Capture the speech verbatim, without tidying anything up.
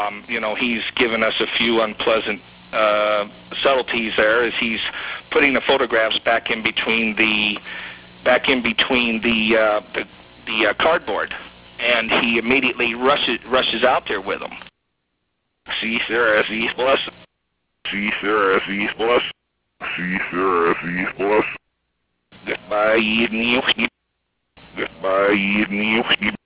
um, you know, he's given us a few unpleasant uh, subtleties there as he's putting the photographs back in between the back in between the uh, the, the uh, cardboard, and he immediately rushes rushes out there with them. See, Sarah, see, bless. See, Sarah, see, bless. See, Sarah, see, bless. Goodbye, you. Goodbye, you.